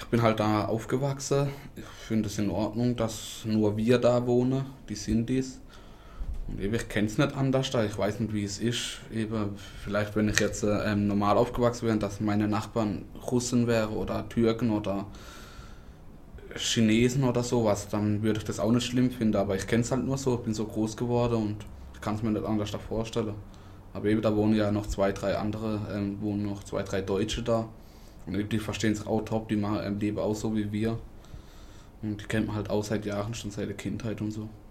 Ich bin halt da aufgewachsen. Ich finde es in Ordnung, dass nur wir da wohnen, die Sintis. Und eben, ich kenne es nicht anders, da ich weiß nicht, wie es ist. Eben, vielleicht, wenn ich jetzt normal aufgewachsen wäre, dass meine Nachbarn Russen wären oder Türken oder Chinesen oder sowas, dann würde ich das auch nicht schlimm finden. Aber ich kenne es halt nur so, ich bin so groß geworden und ich kann es mir nicht anders da vorstellen. Aber eben, da wohnen ja noch zwei, drei andere, wohnen noch zwei, drei Deutsche da. Und eben, die verstehen es auch top, die machen, leben auch so wie wir. Und die kennt man halt auch seit Jahren, schon seit der Kindheit und so.